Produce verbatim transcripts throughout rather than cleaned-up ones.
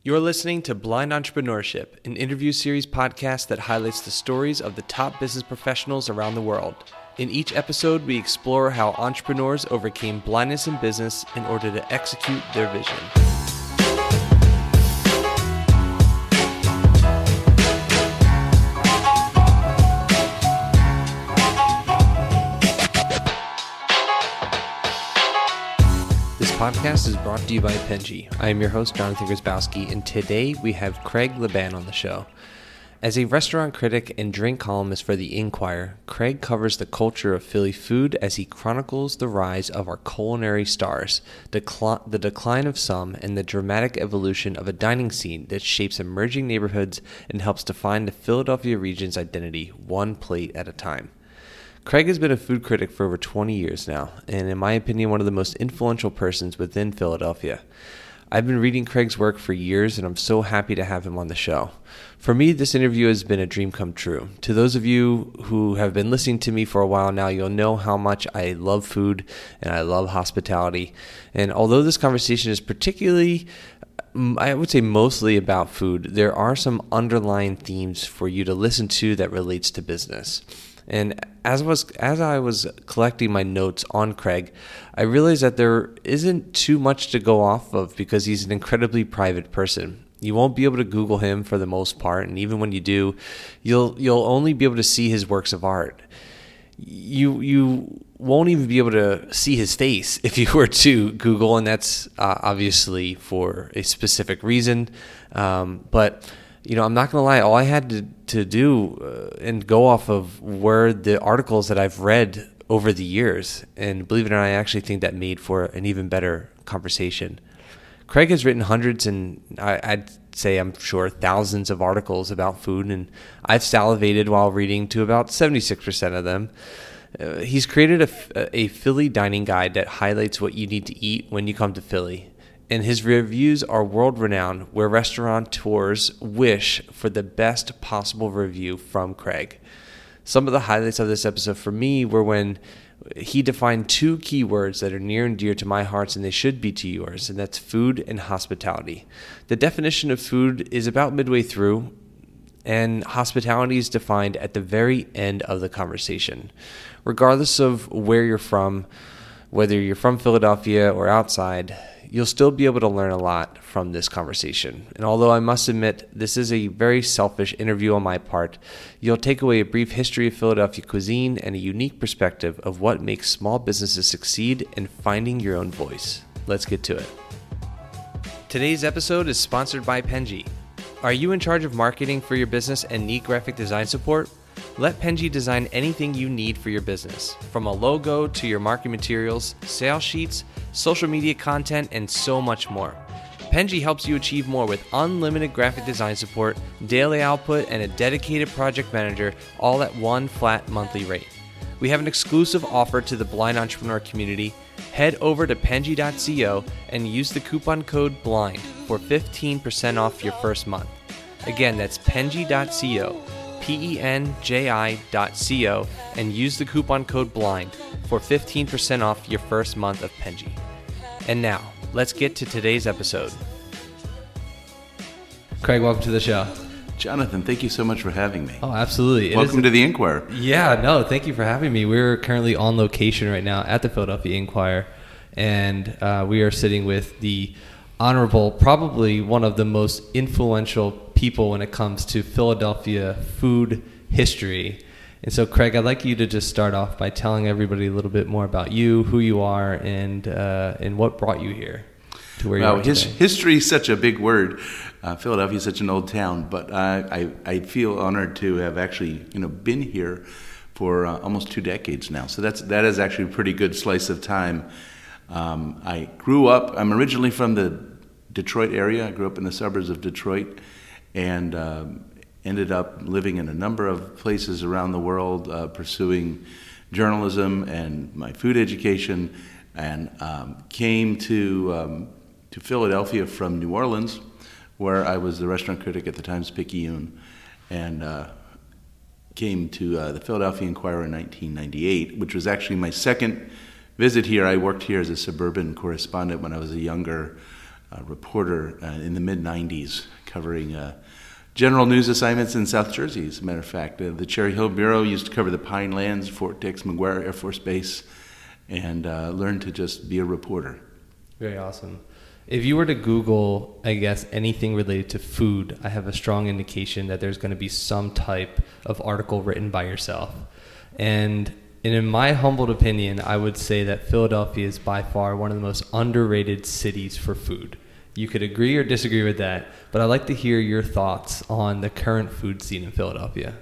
You're listening to Blind Entrepreneurship, an interview series podcast that highlights the stories of the top business professionals around the world. In each episode, we explore how entrepreneurs overcame blindness in business in order to execute their vision. This podcast is brought to you by Penji. I am your host, Jonathan Grzybowski, and today we have Craig Laban on the show. As a restaurant critic and drink columnist for The Inquirer, Craig covers the culture of Philly food as he chronicles the rise of our culinary stars, decl- the decline of some, and the dramatic evolution of a dining scene that shapes emerging neighborhoods and helps define the Philadelphia region's identity one plate at a time. Craig has been a food critic for over twenty years now, and in my opinion, one of the most influential persons within Philadelphia. I've been reading Craig's work for years, and I'm so happy to have him on the show. For me, this interview has been a dream come true. To those of you who have been listening to me for a while now, you'll know how much I love food and I love hospitality. And although this conversation is particularly, I would say mostly about food, there are some underlying themes for you to listen to that relates to business. And as I was as I was collecting my notes on Craig, I realized that there isn't too much to go off of because he's an incredibly private person. You won't be able to Google him for the most part, and even when you do, you'll you'll only be able to see his works of art. You you won't even be able to see his face if you were to Google, and that's uh, obviously for a specific reason. Um, but You know, I'm not going to lie, all I had to, to do uh, and go off of were the articles that I've read over the years. And believe it or not, I actually think that made for an even better conversation. Craig has written hundreds and I, I'd say I'm sure thousands of articles about food, and I've salivated while reading to about seventy-six percent of them. Uh, he's created a, a Philly dining guide that highlights what you need to eat when you come to Philly. And his reviews are world-renowned, where restaurateurs wish for the best possible review from Craig. Some of the highlights of this episode for me were when he defined two keywords that are near and dear to my heart, and they should be to yours, and that's food and hospitality. The definition of food is about midway through, and hospitality is defined at the very end of the conversation. Regardless of where you're from, whether you're from Philadelphia or outside, you'll still be able to learn a lot from this conversation. And although I must admit this is a very selfish interview on my part, you'll take away a brief history of Philadelphia cuisine and a unique perspective of what makes small businesses succeed in finding your own voice. Let's get to it. Today's episode is sponsored by Penji. Are you in charge of marketing for your business and need graphic design support? Let Penji design anything you need for your business, from a logo to your marketing materials, sales sheets, social media content, and so much more. Penji helps you achieve more with unlimited graphic design support, daily output, and a dedicated project manager, all at one flat monthly rate. We have an exclusive offer to the blind entrepreneur community. Head over to penji dot co and use the coupon code BLIND for fifteen percent off your first month. Again, that's penji dot co. P E N J I dot co, and use the coupon code BLIND for fifteen percent off your first month of Penji. And now, let's get to today's episode. Craig, welcome to the show. Jonathan, thank you so much for having me. Oh, absolutely. It welcome is, to The Inquirer. Yeah, no, thank you for having me. We're currently on location right now at the Philadelphia Inquirer, and uh, we are sitting with the honorable, probably one of the most influential people when it comes to Philadelphia food history. And so, Craig, I'd like you to just start off by telling everybody a little bit more about you, who you are, and uh, and what brought you here to where well, you are his, today. History is such a big word. Uh, Philadelphia is such an old town, but I, I, I feel honored to have actually you know been here for uh, almost two decades now. So that's that is actually a pretty good slice of time. Um, I grew up. I'm originally from the Detroit area. I grew up in the suburbs of Detroit, and um, ended up living in a number of places around the world, uh, pursuing journalism and my food education, and um, came to um, to Philadelphia from New Orleans, where I was the restaurant critic at the Times-Picayune, and uh, came to uh, the Philadelphia Inquirer in nineteen ninety-eight, which was actually my second visit here. I worked here as a suburban correspondent when I was a younger a reporter uh, in the mid nineties covering uh, general news assignments in South Jersey, as a matter of fact. Uh, the Cherry Hill Bureau used to cover the Pinelands, Fort Dix, McGuire Air Force Base, and uh, learned to just be a reporter. Very awesome. If you were to Google, I guess, anything related to food, I have a strong indication that there's going to be some type of article written by yourself. And, and in my humbled opinion, I would say that Philadelphia is by far one of the most underrated cities for food. You could agree or disagree with that, but I'd like to hear your thoughts on the current food scene in Philadelphia.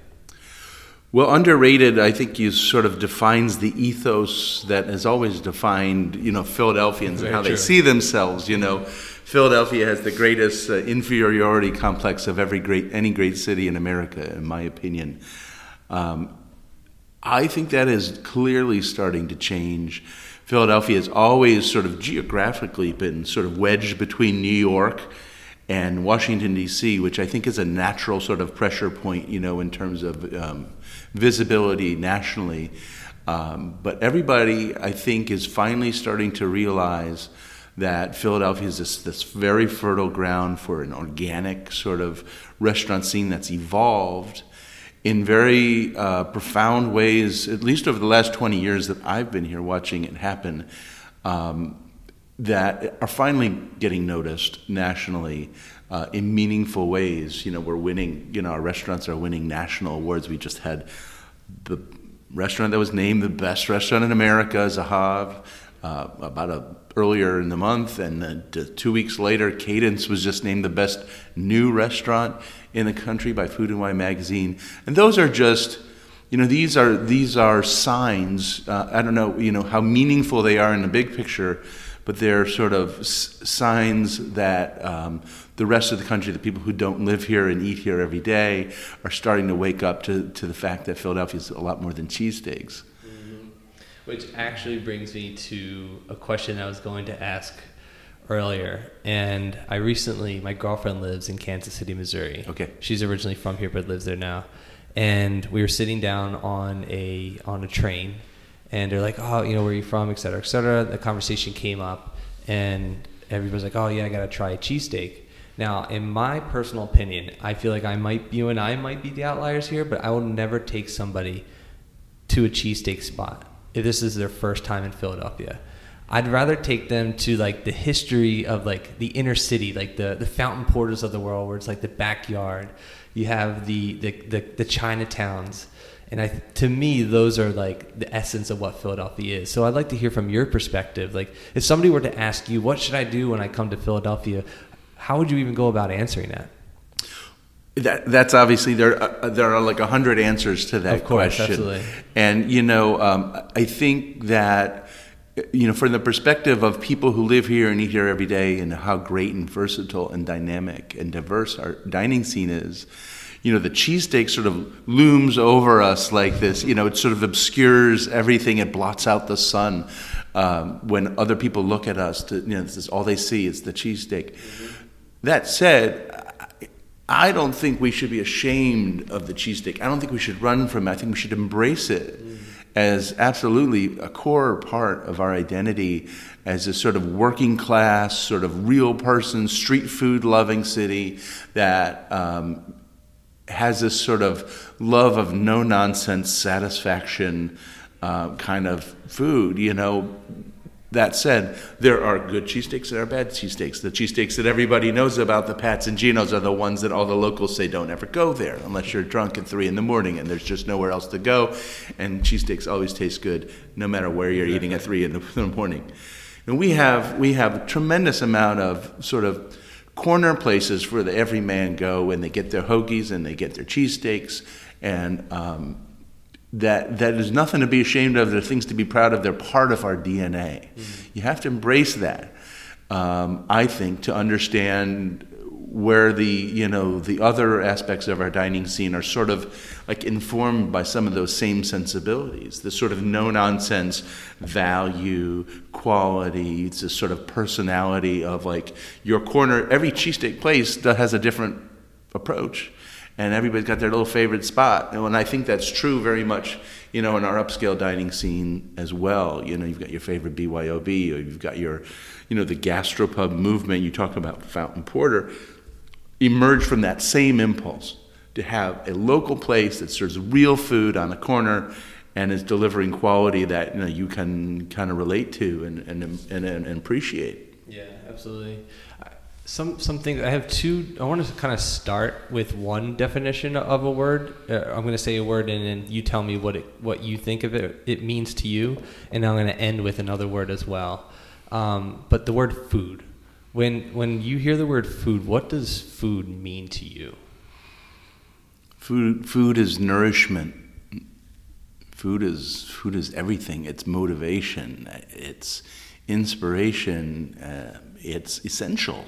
Well, underrated, I think, you sort of defines the ethos that has always defined, you know, Philadelphians Very and how true. they see themselves. You know, Philadelphia has the greatest uh, inferiority complex of every great, any great city in America, in my opinion. Um, I think that is clearly starting to change. Philadelphia has always sort of geographically been sort of wedged between New York and Washington, D C, which I think is a natural sort of pressure point, you know, in terms of um, visibility nationally. Um, but everybody, I think, is finally starting to realize that Philadelphia is this, this very fertile ground for an organic sort of restaurant scene that's evolved in very uh, profound ways, at least over the last twenty years that I've been here watching it happen. Um, that are finally getting noticed nationally uh, in meaningful ways. You know, we're winning, you know, our restaurants are winning national awards. We just had the restaurant that was named the best restaurant in America, Zahav, uh, about a, earlier in the month, and then t- two weeks later, Cadence was just named the best new restaurant in the country by Food and Wine magazine. And those are just, you know, these are these are signs. Uh, I don't know, you know, how meaningful they are in the big picture, but they're sort of s- signs that um, the rest of the country, the people who don't live here and eat here every day, are starting to wake up to, to the fact that Philadelphia is a lot more than cheesesteaks. Mm-hmm. Which actually brings me to a question I was going to ask earlier. And I recently, my girlfriend lives in Kansas City, Missouri. Okay. She's originally from here but lives there now. And we were sitting down on a on a train. And they're like, oh, you know, where are you from, et cetera, et cetera. The conversation came up, and everybody's like, oh, yeah, I got to try a cheesesteak. Now, in my personal opinion, I feel like I might, you and I might be the outliers here, but I will never take somebody to a cheesesteak spot if this is their first time in Philadelphia. I'd rather take them to, like, the history of, like, the inner city, like the, the Fountain Porters of the world, where it's like the backyard. You have the, the, the, the Chinatowns. And I, to me, those are like the essence of what Philadelphia is. So I'd like to hear from your perspective. Like, if somebody were to ask you, what should I do when I come to Philadelphia? How would you even go about answering that? That that's obviously, there are, there are like a hundred answers to that of course, question. Absolutely. And, you know, um, I think that, you know, from the perspective of people who live here and eat here every day and how great and versatile and dynamic and diverse our dining scene is, you know, the cheesesteak sort of looms over us like this. You know, it sort of obscures everything. It blots out the sun. Um, when other people look at us, to, you know, this is all they see. It's the cheesesteak. Mm-hmm. That said, I don't think we should be ashamed of the cheesesteak. I don't think we should run from it. I think we should embrace it mm. as absolutely a core part of our identity as a sort of working class, sort of real person, street food loving city that um, has this sort of love of no-nonsense satisfaction uh, kind of food, you know. That said, there are good cheesesteaks and there are bad cheesesteaks. The cheesesteaks that everybody knows about, the Pats and Geno's, are the ones that all the locals say don't ever go there unless you're drunk at three in the morning and there's just nowhere else to go. And cheesesteaks always taste good no matter where you're eating at three in the, in the morning. And we have we have a tremendous amount of sort of corner places where the everyman go and they get their hoagies and they get their cheesesteaks, and um, that that is nothing to be ashamed of. They're things to be proud of. They're part of our D N A. Mm-hmm. You have to embrace that, um, I think, to understand where the you know the other aspects of our dining scene are sort of like informed by some of those same sensibilities. The sort of no-nonsense value, quality, it's a sort of personality of like your corner. Every cheesesteak place that has a different approach. and everybody's got their little favorite spot. And I think that's true very much, you know, in our upscale dining scene as well. You know, you've got your favorite B Y O B, or you've got your, you know, the gastropub movement. You talk about Fountain Porter, emerged from that same impulse to have a local place that serves real food on the corner and is delivering quality that, you know, you can kind of relate to and and and, and appreciate. Yeah, absolutely. Some some things I have two. I want to kind of start with one definition of a word. Uh, I'm going to say a word, and then you tell me what it what you think of it it means to you, and I'm going to end with another word as well. Um, but the word food. When when you hear the word food, what does food mean to you? Food food is nourishment. Food is food is everything. It's motivation. It's inspiration. Uh, it's essential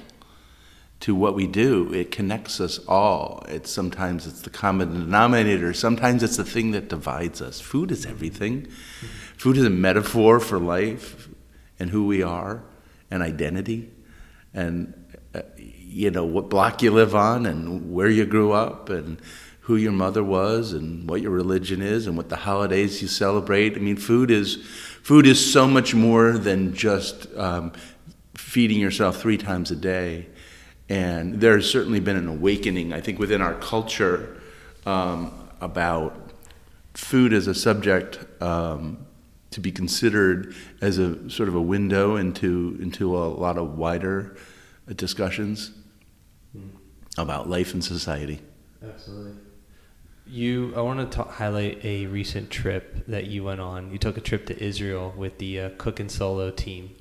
to what we do. It connects us all. It's sometimes it's the common denominator. Sometimes it's the thing that divides us. Food is everything. Food is a metaphor for life and who we are and identity, and uh, you know, what block you live on and where you grew up and who your mother was and what your religion is and what the holidays you celebrate. I mean, food is food is so much more than just um, feeding yourself three times a day. And there's certainly been an awakening, I think, within our culture um, about food as a subject um, to be considered as a sort of a window into into a lot of wider discussions mm. about life and society. Absolutely. You, I want to ta- highlight a recent trip that you went on. You took a trip to Israel with the uh, Cook and Solo team,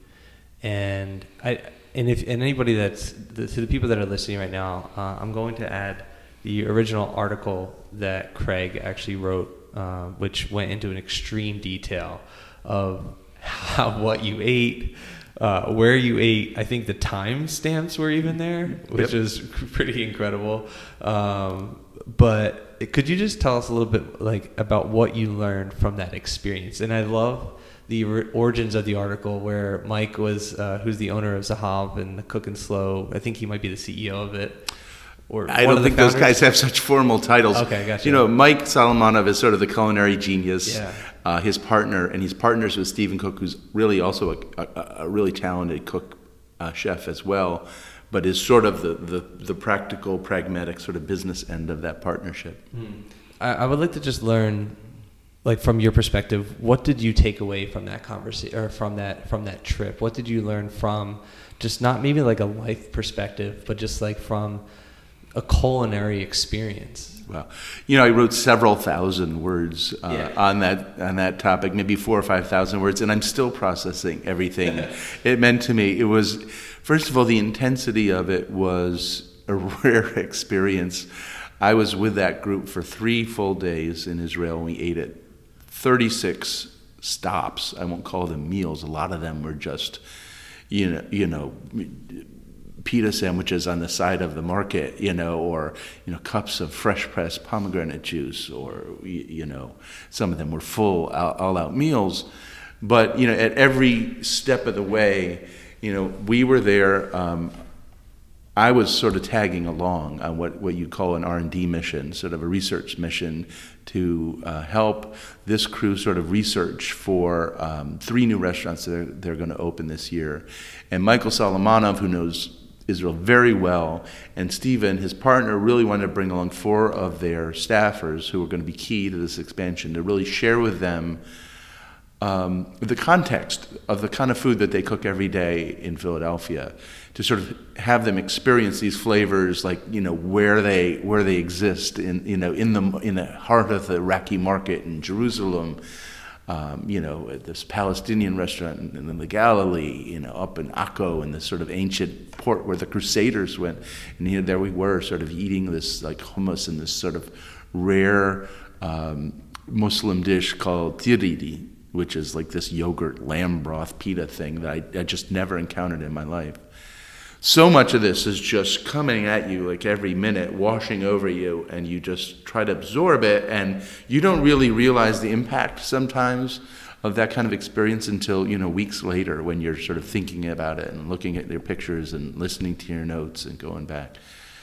and I. And if and anybody that's the, to the people that are listening right now, uh, I'm going to add the original article that Craig actually wrote, uh, which went into an extreme detail of how what you ate, uh, where you ate. I think the time stamps were even there, which yep. is pretty incredible. Um, but could you just tell us a little bit like about what you learned from that experience? And I love the origins of the article where Mike was, uh, who's the owner of Zahab and the Cook and Slow. I think he might be the C E O of it. Or I don't think those guys have such formal titles. Okay, gotcha. You know, Mike Solomonov is sort of the culinary genius. Yeah. Uh, his partner, and he's partners with Stephen Cook, who's really also a, a, a really talented cook uh, chef as well, but is sort of the, the, the practical, pragmatic sort of business end of that partnership. Hmm. I, I would like to just learn, like from your perspective, what did you take away from that conversation or from that from that trip? What did you learn from just not maybe like a life perspective, but just like from a culinary experience? Well, you know, I wrote several thousand words uh, yeah. on that on that topic, maybe four or five thousand words, and I'm still processing everything it meant to me. It was, first of all, the intensity of it was a rare experience. I was with that group for three full days in Israel, and we ate it. thirty-six stops. I won't call them meals. A lot of them were just, you know, you know, pita sandwiches on the side of the market, you know, or, you know, cups of fresh pressed pomegranate juice, or, you know, some of them were full all out meals. But, you know, at every step of the way, you know, we were there. Um, I was sort of tagging along on what, what you call an R and D mission, sort of a research mission to uh, help this crew sort of research for um, three new restaurants that they're, they're going to open this year. And Michael Solomonov, who knows Israel very well, and Stephen, his partner, really wanted to bring along four of their staffers who were going to be key to this expansion to really share with them Um, the context of the kind of food that they cook every day in Philadelphia, to sort of have them experience these flavors, like, you know, where they where they exist in, you know, in the in the heart of the Iraqi market in Jerusalem, um, you know, at this Palestinian restaurant in, in the Galilee, you know, up in Akko, in this sort of ancient port where the Crusaders went, and you know, there we were, sort of eating this like hummus and this sort of rare um, Muslim dish called tiridi, which is like this yogurt lamb broth pita thing that I, I just never encountered in my life. So much of this is just coming at you like every minute, washing over you, and you just try to absorb it, and you don't really realize the impact sometimes of that kind of experience until, you know, weeks later when you're sort of thinking about it and looking at your pictures and listening to your notes and going back.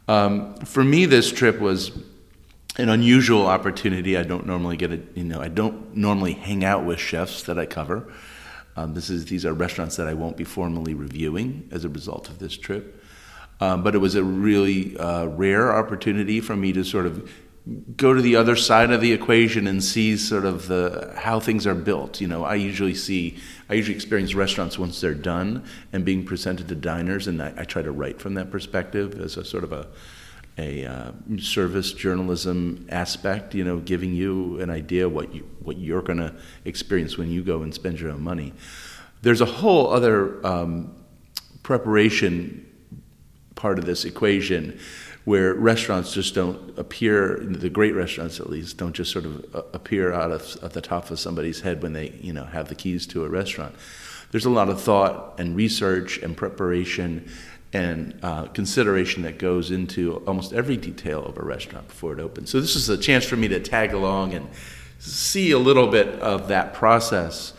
Um, for me, this trip was an unusual opportunity. I don't normally get it, you know, I don't normally hang out with chefs that I cover. Um, this is these are restaurants that I won't be formally reviewing as a result of this trip. Um, but it was a really uh, rare opportunity for me to sort of go to the other side of the equation and see sort of the how things are built. You know, I usually see, I usually experience restaurants once they're done and being presented to diners, and I, I try to write from that perspective as a sort of a a uh, service journalism aspect. You know, giving you an idea what you what you're going to experience when you go and spend your own money. There's a whole other um, preparation part of this equation, where restaurants just don't appear, the great restaurants at least, don't just sort of appear out of at the top of somebody's head when they, you know, have the keys to a restaurant. There's a lot of thought and research and preparation and uh, consideration that goes into almost every detail of a restaurant before it opens. So this is a chance for me to tag along and see a little bit of that process,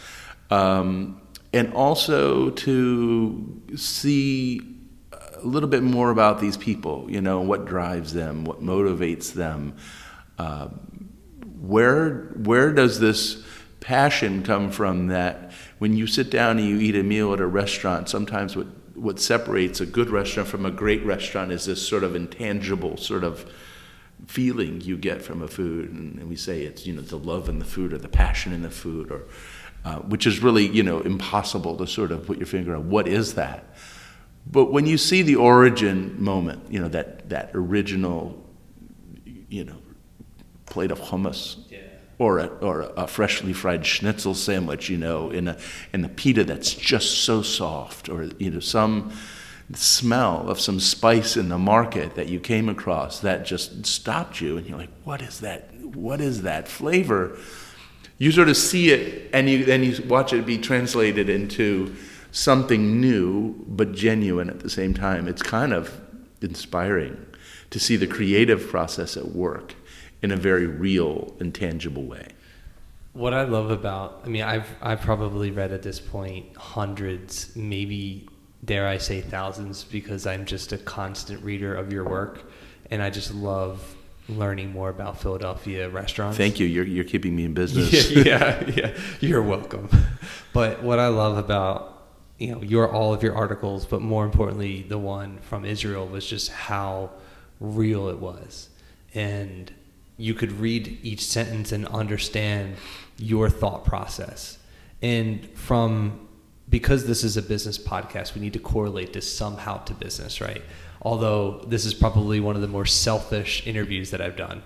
um, and also to see a little bit more about these people, you know, what drives them, what motivates them, uh, where where does this passion come from that when you sit down and you eat a meal at a restaurant, sometimes what, what separates a good restaurant from a great restaurant is this sort of intangible sort of feeling you get from a food, and we say it's, you know, the love in the food or the passion in the food, or uh, which is really, you know, impossible to sort of put your finger on what is that. But when you see the origin moment, you know, that, that original, you know, plate of hummus, yeah, or a, or a freshly fried schnitzel sandwich, you know, in a in a pita that's just so soft, or, you know, some smell of some spice in the market that you came across that just stopped you, and you're like, what is that? What is that flavor? You sort of see it, and you then you watch it be translated into something new but genuine at the same time. It's kind of inspiring to see the creative process at work in a very real and tangible way. What I love about, I mean, I've I've probably read at this point hundreds, maybe dare I say thousands, because I'm just a constant reader of your work, and I just love learning more about Philadelphia restaurants. Thank you. You're you're keeping me in business. yeah, yeah, yeah. You're welcome. But what I love about, you know, your all of your articles, but more importantly, the one from Israel, was just how real it was. And you could read each sentence and understand your thought process. And from, because this is a business podcast, we need to correlate this somehow to business, right? Although this is probably one of the more selfish interviews that I've done.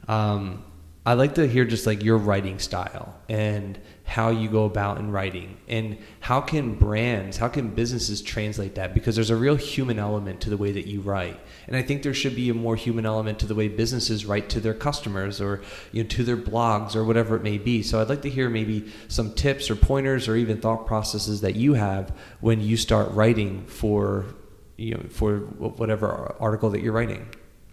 Um, I like to hear just like your writing style and how you go about in writing, and how can brands, how can businesses translate that? Because there's a real human element to the way that you write. And I think there should be a more human element to the way businesses write to their customers, or, you know, to their blogs, or whatever it may be. So I'd like to hear maybe some tips or pointers or even thought processes that you have when you start writing for, you know, for whatever article that you're writing.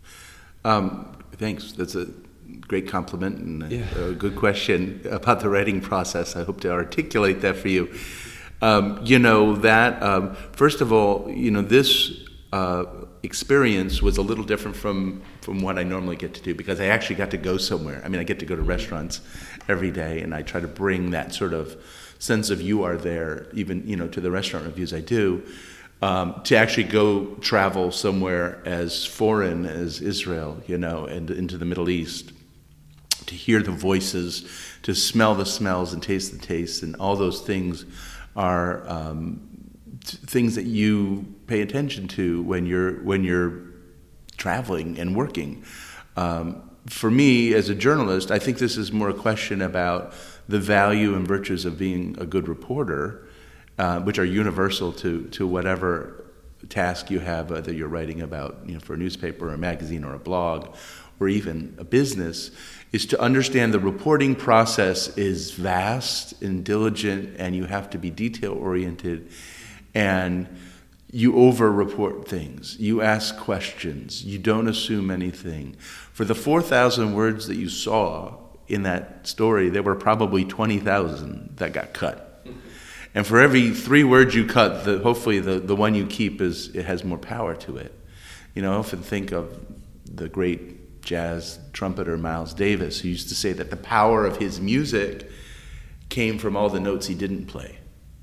Um, thanks. That's a great compliment and a, yeah. a good question about the writing process. I hope to articulate that for you. Um, you know, that, um, first of all, you know, this uh, experience was a little different from, from what I normally get to do, because I actually got to go somewhere. I mean, I get to go to restaurants every day, and I try to bring that sort of sense of you are there, even, you know, to the restaurant reviews I do. Um, to actually go travel somewhere as foreign as Israel, you know, and into the Middle East, to hear the voices, to smell the smells and taste the tastes, and all those things are um, t- things that you pay attention to when you're when you're traveling and working. Um, for me, as a journalist, I think this is more a question about the value and virtues of being a good reporter, Uh, which are universal to, to whatever task you have, whether you're writing about, you know, for a newspaper or a magazine or a blog or even a business, is to understand the reporting process is vast and diligent, and you have to be detail-oriented, and you over-report things. You ask questions. You don't assume anything. For the four thousand words that you saw in that story, there were probably twenty thousand that got cut. And for every three words you cut, the, hopefully the, the one you keep is it has more power to it. You know, I often think of the great jazz trumpeter Miles Davis, who used to say that the power of his music came from all the notes he didn't play.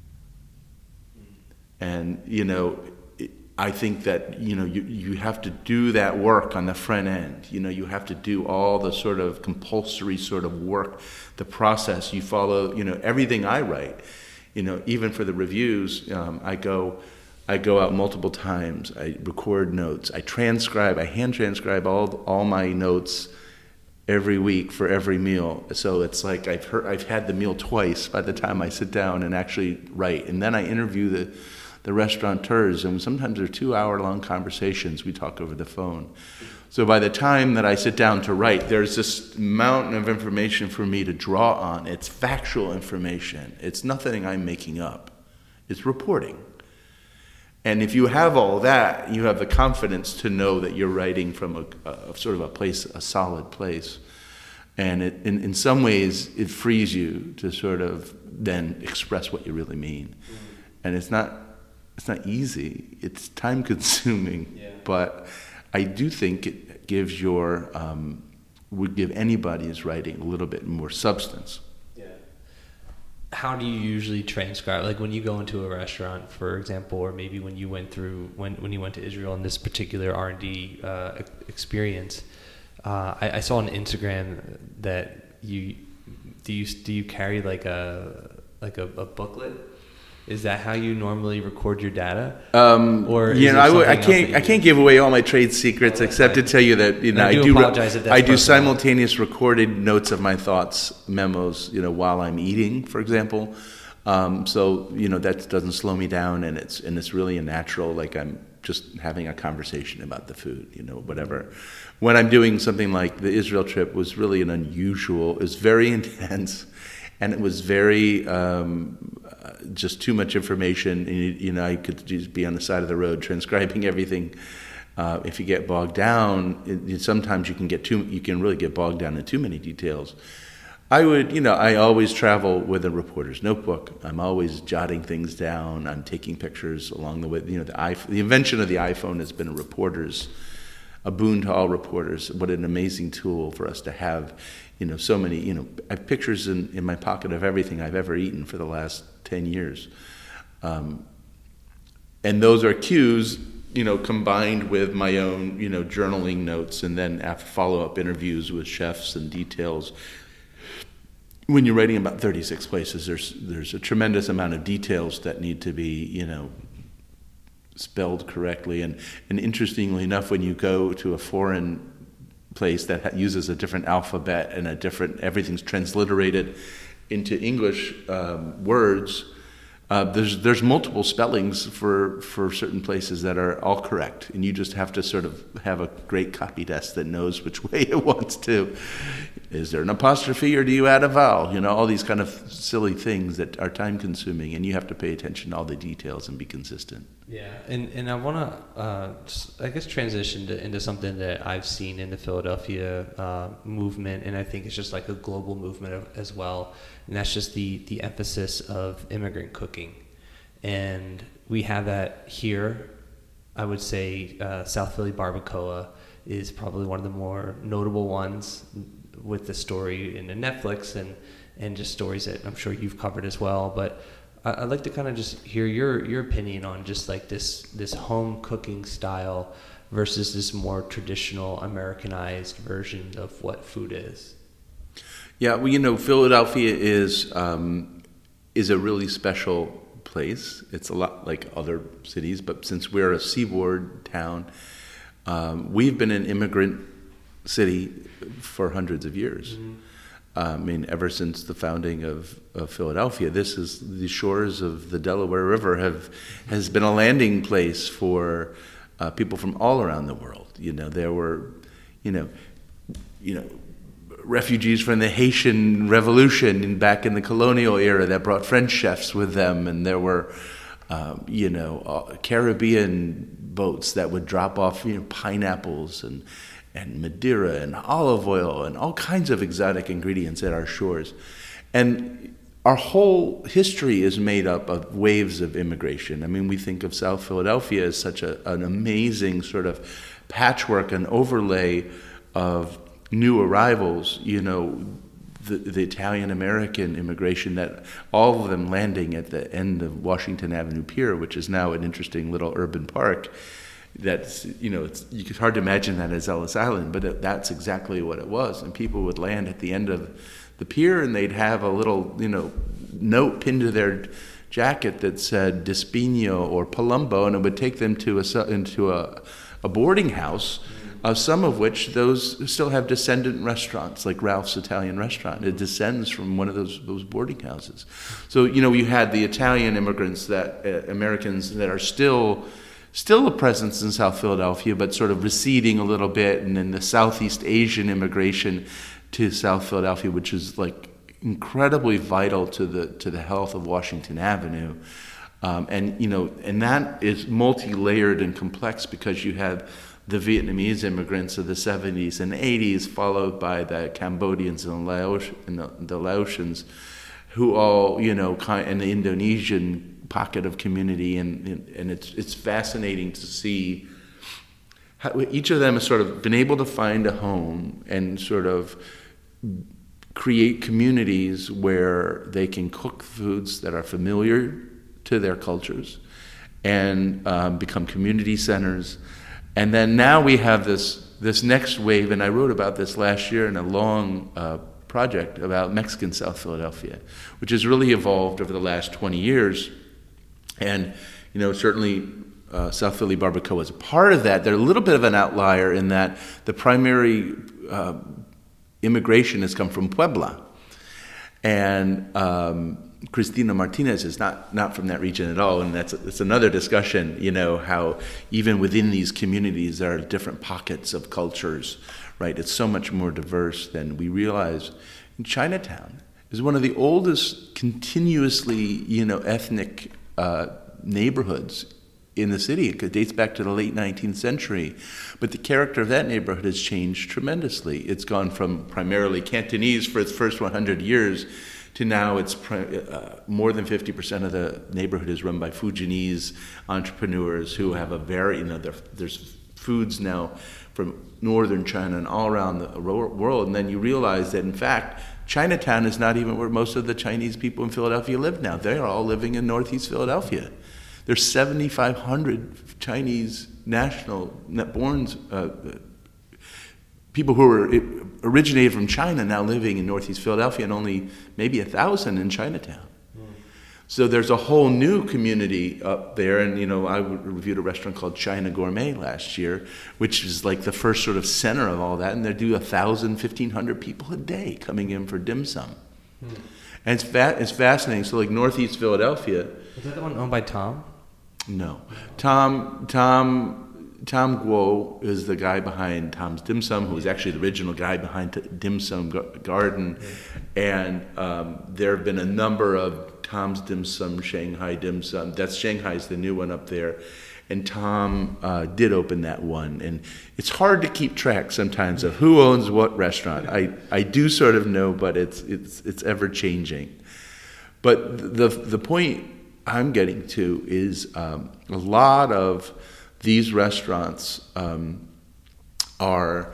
And, you know, I think that, you know, you, you have to do that work on the front end. You know, you have to do all the sort of compulsory sort of work, the process. You follow, you know, everything I write. You know, even for the reviews, um, I go... I go out multiple times. I record notes. I transcribe. I hand transcribe all all my notes every week for every meal. So it's like I've heard, I've had the meal twice by the time I sit down and actually write. And then I interview the the restaurateurs, and sometimes they're two hour long conversations. We talk over the phone. So by the time that I sit down to write, there's this mountain of information for me to draw on. It's factual information. It's nothing I'm making up. It's reporting. And if you have all that, you have the confidence to know that you're writing from a, a sort of a place, a solid place. And it, in, in some ways, it frees you to sort of then express what you really mean. Mm-hmm. And it's not, it's not easy. It's time-consuming. Yeah. But I do think it gives your, um, would give anybody who's writing a little bit more substance. How do you usually transcribe? Like when you go into a restaurant, for example, or maybe when you went through when when you went to Israel in this particular R and D uh, experience, uh, I, I saw on Instagram that you do you do you carry like a like a, a booklet? Is that how you normally record your data? Um, or you know, I, w- I can't I can't give away all my trade secrets oh, except I, to tell you that you know I do, I do apologize if that's I do personal. Simultaneous recorded notes of my thoughts, memos, you know, while I'm eating, for example. Um, so you know that doesn't slow me down, and it's and it's really a natural, like I'm just having a conversation about the food, you know, whatever. When I'm doing something like the Israel trip was really an unusual. It was very intense. And it was very, um, uh, just too much information. And, you, you know, I could just be on the side of the road transcribing everything. Uh, if you get bogged down, it, it, sometimes you can get too, you can really get bogged down in too many details. I would, you know, I always travel with a reporter's notebook. I'm always jotting things down. I'm taking pictures along the way. You know, the, iPhone, the invention of the iPhone has been a reporter's, a boon to all reporters. What an amazing tool for us to have. You know, so many, you know, I have pictures in, in my pocket of everything I've ever eaten for the last ten years. Um, and those are cues, you know, combined with my own, you know, journaling notes and then after follow-up interviews with chefs and details. When you're writing about thirty-six places, there's there's a tremendous amount of details that need to be, you know, spelled correctly. And, and interestingly enough, when you go to a foreign place that uses a different alphabet and a different, everything's transliterated into English um, words, uh, there's there's multiple spellings for, for certain places that are all correct, and you just have to sort of have a great copy desk that knows which way it wants to. Is there an apostrophe or do you add a vowel? You know, all these kind of silly things that are time consuming, and you have to pay attention to all the details and be consistent. Yeah, and, and I want to, uh, I guess, transition to, into something that I've seen in the Philadelphia uh, movement, and I think it's just like a global movement as well, and that's just the, the emphasis of immigrant cooking. And we have that here. I would say uh, South Philly Barbacoa is probably one of the more notable ones, with the story in the Netflix and, and just stories that I'm sure you've covered as well. But I'd like to kind of just hear your, your opinion on just like this, this home cooking style versus this more traditional Americanized version of what food is. Yeah, well, you know, Philadelphia is um, is a really special place. It's a lot like other cities, but since we're a seaboard town, um, we've been an immigrant city for hundreds of years. Mm-hmm. Uh, I mean, ever since the founding of, of Philadelphia, this is the shores of the Delaware River have has been a landing place for uh, people from all around the world. You know, there were, you know, you know, refugees from the Haitian Revolution in, back in the colonial era that brought French chefs with them, and there were, uh, you know, uh, Caribbean boats that would drop off, you know, pineapples and. and Madeira and olive oil and all kinds of exotic ingredients at our shores. And our whole history is made up of waves of immigration. I mean, we think of South Philadelphia as such a, an amazing sort of patchwork and overlay of new arrivals, you know, the, the Italian-American immigration, that all of them landing at the end of Washington Avenue Pier, which is now an interesting little urban park. That's, you know, it's, it's hard to imagine that as Ellis Island, but it, that's exactly what it was. And people would land at the end of the pier, and they'd have a little, you know, note pinned to their jacket that said Despino or Palumbo, and it would take them to a into a, a boarding house, uh, some of which those still have descendant restaurants, like Ralph's Italian Restaurant. It descends from one of those those boarding houses. So, you know, you had the Italian immigrants, that uh, Americans that are still still a presence in South Philadelphia, but sort of receding a little bit, and then the Southeast Asian immigration to South Philadelphia, which is like incredibly vital to the to the health of Washington Avenue, um, and you know, and that is multi-layered and complex because you have the Vietnamese immigrants of the seventies and eighties, followed by the Cambodians and, Laos, and the, the Laotians, who all, you know, kind, and the Indonesian pocket of community, and and it's it's fascinating to see how each of them has sort of been able to find a home and sort of create communities where they can cook foods that are familiar to their cultures and um, become community centers. And then now we have this this next wave, and I wrote about this last year in a long uh, project about Mexican South Philadelphia, which has really evolved over the last twenty years. And, you know, certainly uh, South Philly Barbacoa is a part of that. They're a little bit of an outlier in that the primary uh, immigration has come from Puebla. And um, Cristina Martinez is not, not from that region at all, and that's, that's another discussion, you know, how even within these communities there are different pockets of cultures, right? It's so much more diverse than we realize. In Chinatown is one of the oldest continuously, you know, ethnic uh, neighborhoods in the city. It dates back to the late nineteenth century. But the character of that neighborhood has changed tremendously. It's gone from primarily Cantonese for its first one hundred years to now it's uh, more than fifty percent of the neighborhood is run by Fujianese entrepreneurs who have a very, you know, there's foods now from northern China and all around the world. And then you realize that, in fact, Chinatown is not even where most of the Chinese people in Philadelphia live now. They are all living in Northeast Philadelphia. There's seventy-five hundred Chinese national born uh, people who are originated from China now living in Northeast Philadelphia, and only maybe a thousand in Chinatown. Mm. So there's a whole new community up there. And, you know, I reviewed a restaurant called China Gourmet last year, which is like the first sort of center of all that. And they do a thousand, fifteen hundred people a day coming in for dim sum. Mm. And it's fa- it's fascinating. So like Northeast Philadelphia. Is that the one owned by Tom? No. Tom, Tom, Tom Guo is the guy behind Tom's Dim Sum, who was actually the original guy behind T- Dim Sum Garden. And um, there have been a number of Tom's Dim Sum, Shanghai Dim Sum. That's Shanghai's the new one up there. And Tom uh, did open that one. And it's hard to keep track sometimes of who owns what restaurant. I, I do sort of know, but it's it's it's ever changing. But the the point I'm getting to is um, a lot of these restaurants um, are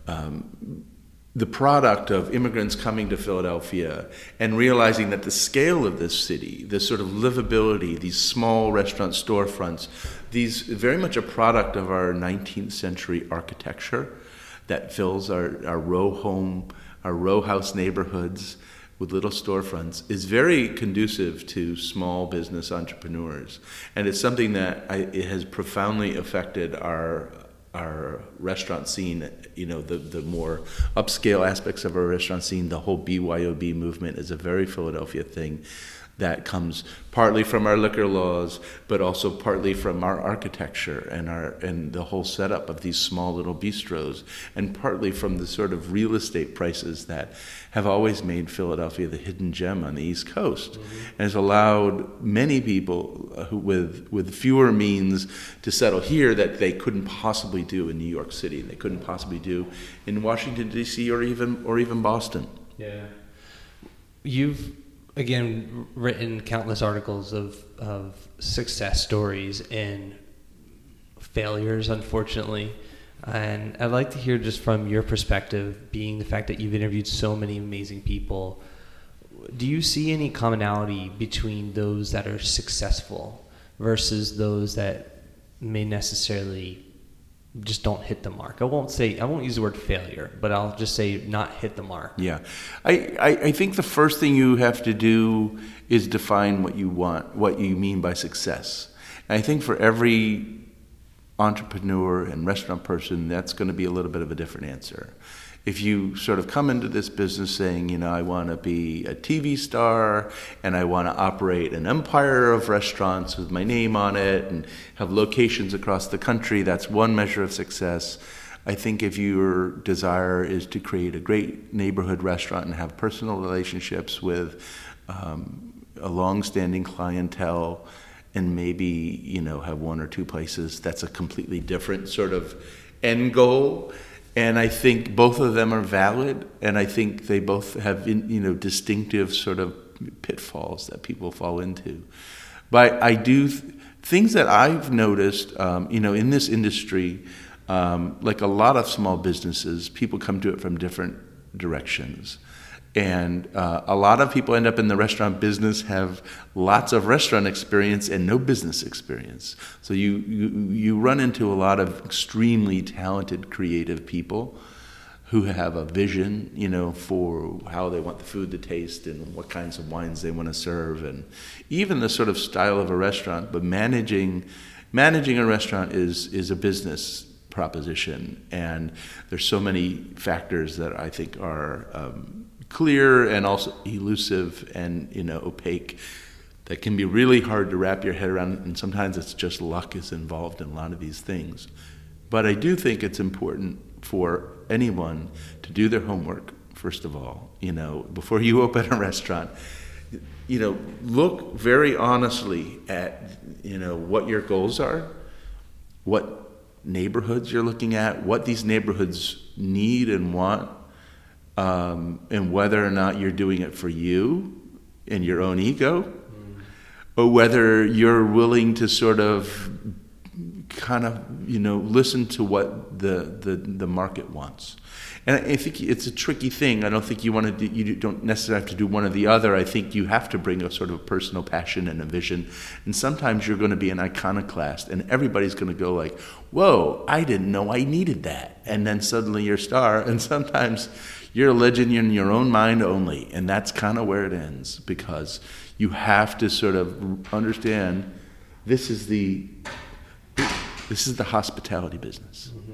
um, the product of immigrants coming to Philadelphia and realizing that the scale of this city, this sort of livability, these small restaurant storefronts, these very much a product of our nineteenth century architecture that fills our, our row home, our row house neighborhoods with little storefronts, is very conducive to small business entrepreneurs. And it's something that I, it has profoundly affected our our restaurant scene. You know, the, the more upscale aspects of our restaurant scene, the whole B Y O B movement is a very Philadelphia thing that comes partly from our liquor laws, but also partly from our architecture and our and the whole setup of these small little bistros, and partly from the sort of real estate prices that have always made Philadelphia the hidden gem on the East Coast, mm-hmm. and has allowed many people who, with with fewer means to settle here that they couldn't possibly do in New York City, they couldn't possibly do in Washington D C or even or even Boston. Yeah, you've again written countless articles of of success stories and failures, unfortunately, And I'd like to hear just from your perspective, being the fact that you've interviewed so many amazing people, do you see any commonality between those that are successful versus those that may necessarily just don't hit the mark? I won't say, I won't use the word failure, but I'll just say not hit the mark. Yeah. I, I, I think the first thing you have to do is define what you want, what you mean by success. And I think for every entrepreneur and restaurant person, that's going to be a little bit of a different answer. If you sort of come into this business saying, you know, I want to be a T V star and I want to operate an empire of restaurants with my name on it and have locations across the country, that's one measure of success. I think if your desire is to create a great neighborhood restaurant and have personal relationships with um, a long-standing clientele and maybe, you know, have one or two places, that's a completely different sort of end goal. And I think both of them are valid, and I think they both have, you know, distinctive sort of pitfalls that people fall into. But I do th- things that I've noticed, um, you know, in this industry, um, like a lot of small businesses, people come to it from different directions. And uh, a lot of people end up in the restaurant business, have lots of restaurant experience and no business experience. So you, you, you run into a lot of extremely talented, creative people who have a vision, you know, for how they want the food to taste and what kinds of wines they want to serve, and even the sort of style of a restaurant. But managing managing a restaurant is is a business proposition, and there's so many factors that I think are um, clear and also elusive and, you know, opaque that can be really hard to wrap your head around, and sometimes it's just luck is involved in a lot of these things. But I do think it's important for anyone to do their homework, first of all, you know, before you open a restaurant. You know, look very honestly at, you know, what your goals are, what neighborhoods you're looking at, what these neighborhoods need and want, Um, and whether or not you're doing it for you and your own ego, mm. or whether you're willing to sort of kind of, you know, listen to what the, the, the market wants. And I think it's a tricky thing. I don't think you want to do, you don't necessarily have to do one or the other. I think you have to bring a sort of personal passion and a vision. And sometimes you're going to be an iconoclast, and everybody's going to go like, whoa, I didn't know I needed that. And then suddenly you're a star. And sometimes you're a legend in your own mind only. And that's kind of where it ends, because you have to sort of understand this is the this is the hospitality business. Mm-hmm.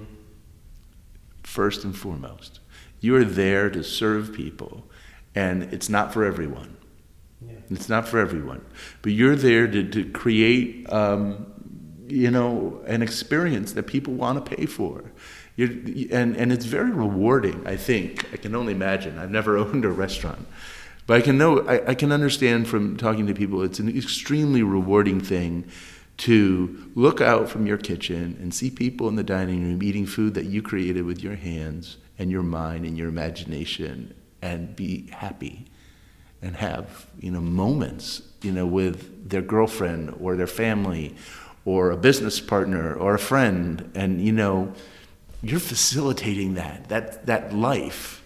First and foremost, you are there to serve people, and it's not for everyone. Yeah. It's not for everyone, but you're there to, to create, um, you know, an experience that people want to pay for. You're, and and it's very rewarding. I think I can only imagine. I've never owned a restaurant, but I can know. I, I can understand from talking to people. It's an extremely rewarding thing to look out from your kitchen and see people in the dining room eating food that you created with your hands and your mind and your imagination, and be happy and have, you know, moments, you know, with their girlfriend or their family or a business partner or a friend. And, you know, you're facilitating that, that, that life.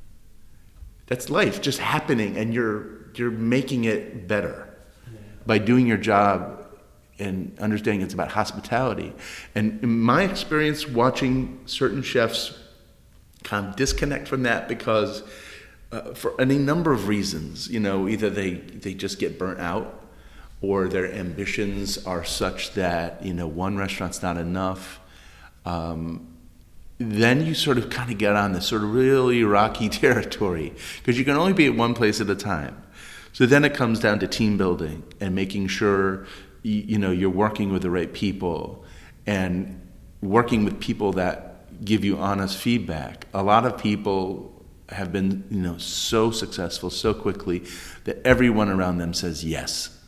That's life just happening, and you're, you're making it better by doing your job and understanding it's about hospitality. And in my experience, watching certain chefs kind of disconnect from that because uh, for any number of reasons, you know, either they, they just get burnt out, or their ambitions are such that, you know, one restaurant's not enough. Um, then you sort of kind of get on this sort of really rocky territory, because you can only be at one place at a time. So then it comes down to team building and making sure you know, you're working with the right people and working with people that give you honest feedback. A lot of people have been, you know, so successful so quickly that everyone around them says yes.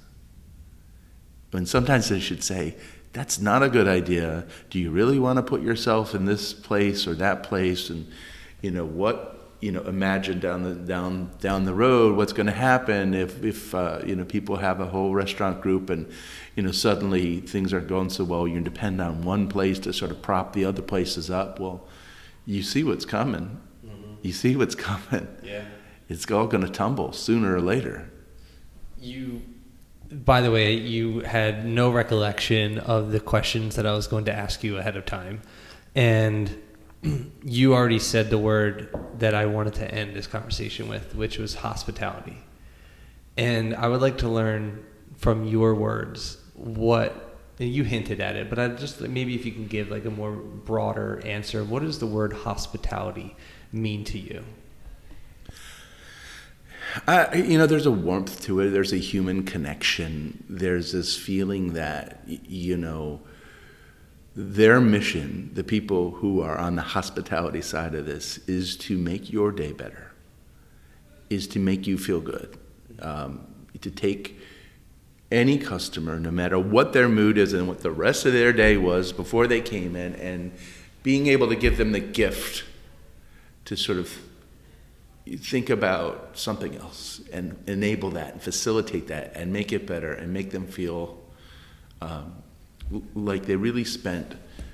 And sometimes they should say, that's not a good idea. Do you really want to put yourself in this place or that place? And, you know, what you know, imagine down the down down the road what's going to happen if if uh, you know, people have a whole restaurant group and, you know, suddenly things aren't going so well. You depend on one place to sort of prop the other places up. Well, you see what's coming. Mm-hmm. You see what's coming. Yeah, it's all going to tumble sooner or later. You, by the way, you had no recollection of the questions that I was going to ask you ahead of time, and you already said the word that I wanted to end this conversation with, which was hospitality. And I would like to learn from your words what, and you hinted at it, but I just, maybe if you can give like a more broader answer, what does the word hospitality mean to you? Uh, you know, there's a warmth to it. There's a human connection. There's this feeling that, you know, their mission, the people who are on the hospitality side of this, is to make your day better, is to make you feel good, um, to take any customer, no matter what their mood is and what the rest of their day was before they came in, and being able to give them the gift to sort of think about something else and enable that and facilitate that and make it better and make them feel um, like they really spent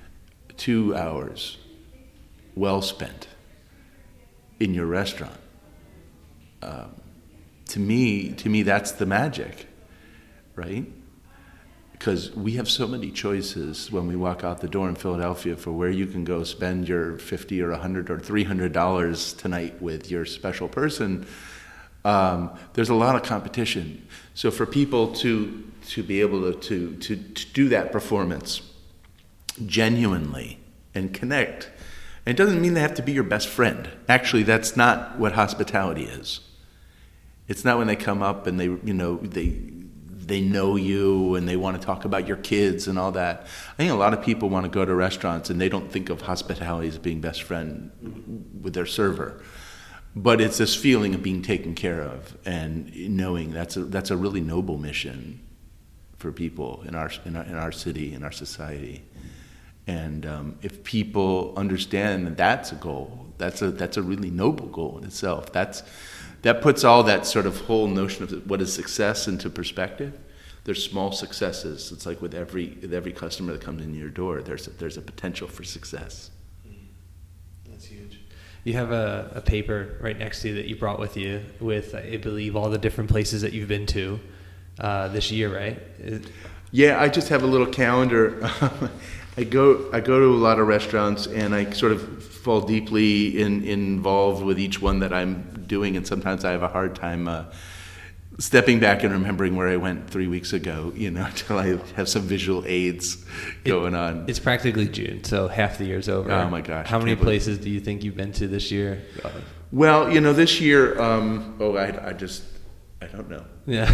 two hours well spent in your restaurant. Um, to me, to me, that's the magic, right? Because we have so many choices when we walk out the door in Philadelphia for where you can go spend your fifty or a hundred or three hundred dollars tonight with your special person. Um, there's a lot of competition. So for people to to be able to, to to to do that performance genuinely and connect, and it doesn't mean they have to be your best friend. Actually, that's not what hospitality is. It's not when they come up and they you know they. they know you and they want to talk about your kids and all that. I think a lot of people want to go to restaurants and they don't think of hospitality as being best friend with their server. But it's this feeling of being taken care of and knowing that's a, that's a really noble mission for people in our in our, in our city, in our society. And um, if people understand that that's a goal, that's a that's a really noble goal in itself. That's That puts all that sort of whole notion of what is success into perspective. There's small successes. It's like with every with every customer that comes in your door, there's a, there's a potential for success. That's huge. You have a, a paper right next to you that you brought with you with, I believe, all the different places that you've been to uh, this year, right? It, yeah, I just have a little calendar. I go I go to a lot of restaurants, and I sort of fall deeply in, involved with each one that I'm doing, and sometimes I have a hard time uh, stepping back and remembering where I went three weeks ago, you know, until I have some visual aids going it, on. It's practically June, so half the year's over. Oh my gosh. How many places do you think you've been to this year? Well, you know, this year, um, oh, I, I just, I don't know. Yeah.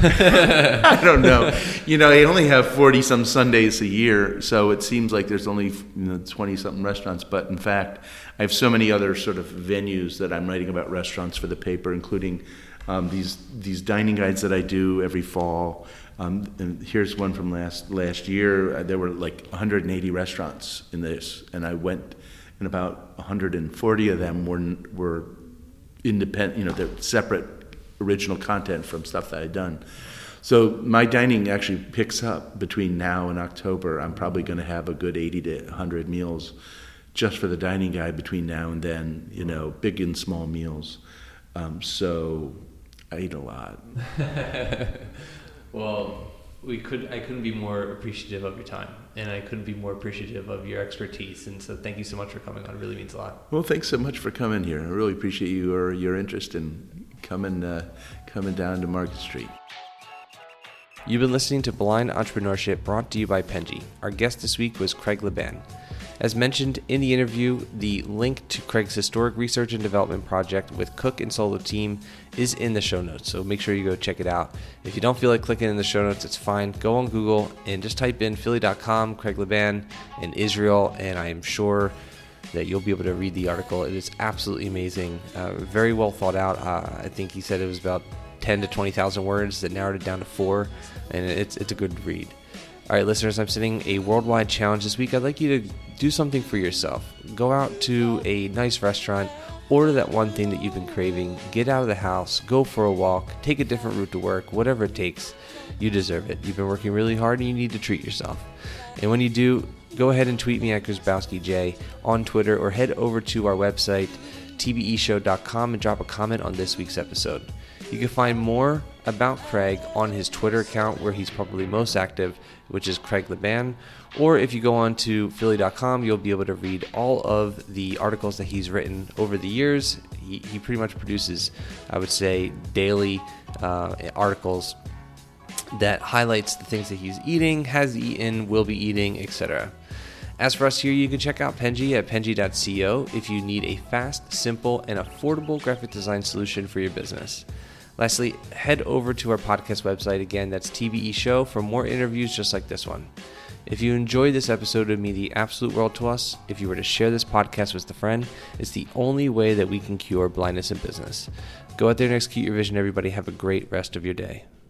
I don't know. You know, I only have forty-some Sundays a year, so it seems like there's only, you know, twenty-something restaurants. But in fact, I have so many other sort of venues that I'm writing about restaurants for the paper, including um, these these dining guides that I do every fall. Um, and here's one from last last year. Uh, there were like one hundred eighty restaurants in this, and I went, and about one hundred forty of them were were independent. You know, they're separate original content from stuff that I'd done. So my dining actually picks up between now and October. I'm probably going to have a good eighty to one hundred meals just for the dining guide between now and then, you know, big and small meals. Um, so I eat a lot. Well, we could. I couldn't be more appreciative of your time, and I couldn't be more appreciative of your expertise. And so, thank you so much for coming on. It really means a lot. Well, thanks so much for coming here. I really appreciate you or your interest in coming uh, coming down to Market Street. You've been listening to Blind Entrepreneurship, brought to you by Penji. Our guest this week was Craig Laban. As mentioned in the interview, the link to Craig's historic research and development project with Cook and Solo team is in the show notes, so make sure you go check it out. If you don't feel like clicking in the show notes, it's fine. Go on Google and just type in Philly dot com, Craig Laban, and Israel, and I am sure that you'll be able to read the article. It is absolutely amazing, uh, very well thought out. Uh, I think he said it was about ten to twenty thousand words that narrowed it down to four, and it's it's a good read. All right, listeners, I'm setting a worldwide challenge this week. I'd like you to do something for yourself. Go out to a nice restaurant Order that one thing that you've been craving, get out of the house, go for a walk, take a different route to work, whatever it takes. You deserve it. You've been working really hard and you need to treat yourself. And when you do, go ahead and tweet me at GrzybowskiJ on Twitter or head over to our website, T B E show dot com, and drop a comment on this week's episode. You can find more about Craig on his Twitter account where he's probably most active, which is Craig Laban. Or if you go on to Philly dot com, you'll be able to read all of the articles that he's written over the years. He, he pretty much produces, I would say, daily uh, articles that highlights the things that he's eating, has eaten, will be eating, et cetera. As for us here, you can check out Penji at penji dot co if you need a fast, simple, and affordable graphic design solution for your business. Lastly, head over to our podcast website. Again, that's T B E Show for more interviews just like this one. If you enjoyed this episode, it would mean the absolute world to us. If you were to share this podcast with a friend, it's the only way that we can cure blindness in business. Go out there and execute your vision, everybody. Have a great rest of your day.